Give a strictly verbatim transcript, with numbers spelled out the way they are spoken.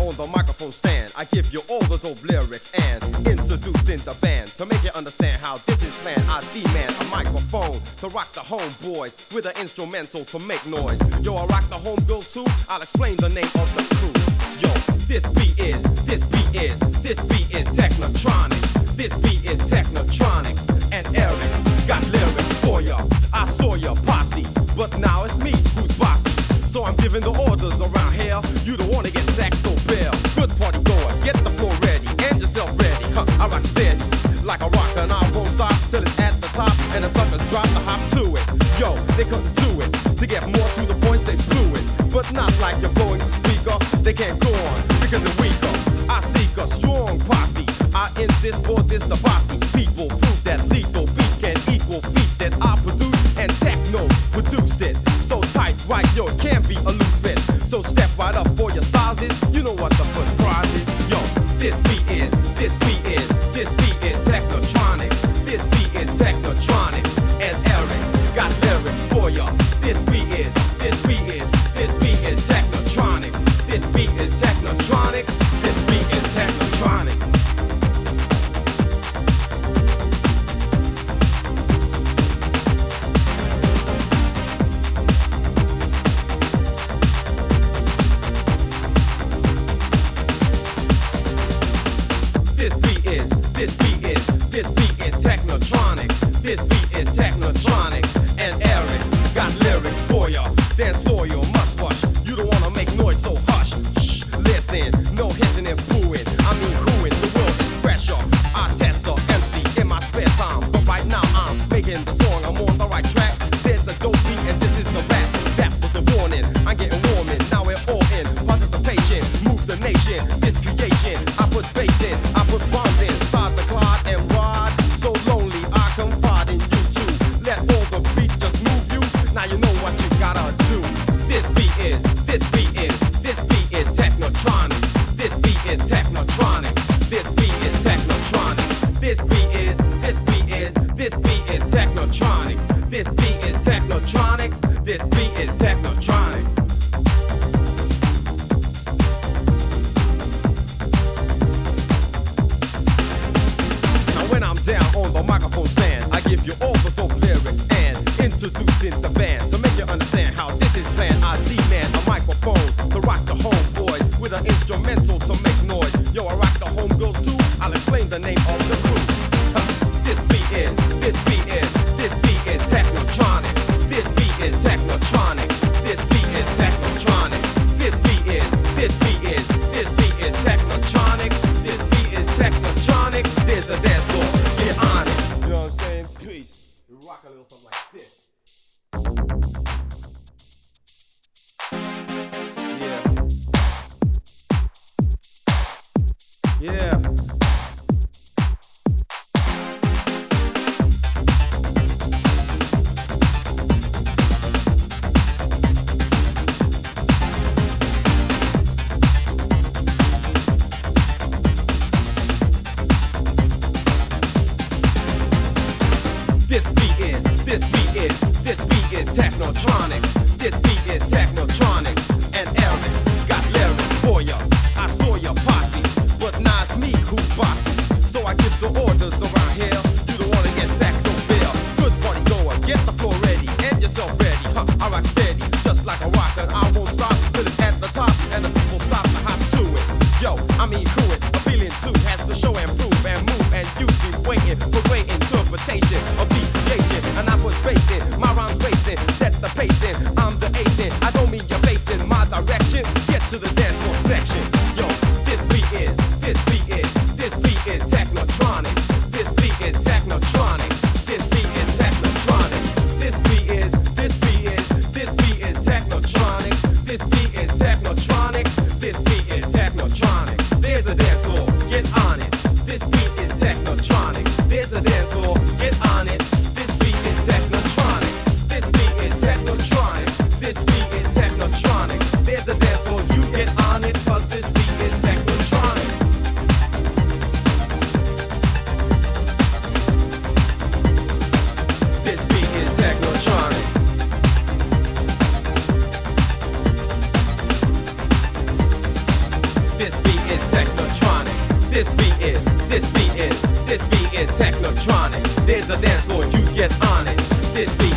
on the microphone stand, I give you all the dope lyrics and introducing the band. To make you understand how this is planned, I demand a microphone to rock the homeboys with an instrumental to make noise. Yo, I rock the homegirls too, I'll explain the name of the crew. Yo, this beat is, this beat is, this beat is Technotronic. This beat is Technotronic, and Eric got lyrics for ya. I saw ya posse, but now it's me who's bossy. So I'm giving the orders around here. You don't wanna get sacked, so bail. Good party goer, get the floor ready and yourself ready. Huh, I rock steady like a rocker, and I won't stop till it's at the top and the suckers drop the hop to it. Yo, they come to do it to get more to the point. They blew it, but not like you're blowing the speaker. They can't go on because they're weaker. I seek a strong posse. I insist for this the posse. People prove that lethal beat can equal beats that I produce, and techno produced it. So tight, right, yo, it can't be a loose fit. So step right up for your sizes. You know what the first prize is. Yo, this beat is, this beat is, this beat is Technotronic. This beat is Technotronic, and Eric got lyrics for ya. This beat is, this beat is, this beat is Technotronic. This beat is Technotronic. This beat is Technotronic. This beat is, this beat is, this beat is Technotronic. This beat is Technotronic, and Eric got lyrics for ya. Dance floor, you must rush. You don't wanna make noise, so hush. Shh, listen, no hissing and booing. I mean whoing, the world is pressure. I test the M C in my spare time, but right now I'm making the song. I'm on the right track. There's the dope beat, and this is the rap. That was the warning. I'm getting warm in. Now we're all in participation. Move the nation. This creation. I put bass in. I put bombs in. Side the clod and ride. So lonely, I confide in you too. Let all the beats just move you. Now you know what you gotta do. This beat is, this beat is, this beat is Technotronic. This beat is Technotronic. This beat is Technotronic. This beat is, this beat is, this beat is Technotronic. This beat is Technotronic. This beat is Technotronic. Now when I'm down on the microphone stand, I give you all the dope lyrics and introducing the band. To make you understand how this is planned, I demand a microphone to rock the homeboys with an instrumental to make noise. Yo, I rock the homegirls too, I'll explain the name of the crew. Huh. This beat is, this beat is, this beat is Technotronic. This beat is Technotronic. This beat is Technotronic. This beat is, this beat is, this beat is Technotronic. This beat is Technotronic. There's a dance floor, get on it. You know what I'm saying? Peace. You rock a little something like this. Yeah. Yeah. This beat is, this beat is, this beat is Technotronic. This beat is Technotronic, and Eric got lyrics for ya. I saw ya posse, but now it's me who's bossy. So I give the orders around here. You don't wanna get sacked, so bail. Good party goer, get the floor ready and yourself ready. Huh, I rock steady, just like a rocker. I won't stop till it's at the top and the people stop to hop to it. Yo, I mean who it? A feeling too has to show and prove and move, and you be waiting for great interpretation of the creation. And I put bass in, my rhymes racing, set the pace in. I'm the ace in, I don't mean you're facing my direction. Get to the dance floor section. Yo, this beat is, this beat is, this beat is Technotronic. This beat is Technotronic. This beat is Technotronic. This beat is, this beat is, this beat is Technotronic. This beat is Technotronic. This beat is Technotronic. There's a dance floor, get on it. This beat is Technotronic. There's a dance floor, get on it. This beat is Technotronic. This beat is Technotronic. This beat is Technotronic. There's a dance floor, you get on it, 'cause this This beat is, this beat is, this beat is technotronic. There's a dance floor, you get on it. This beat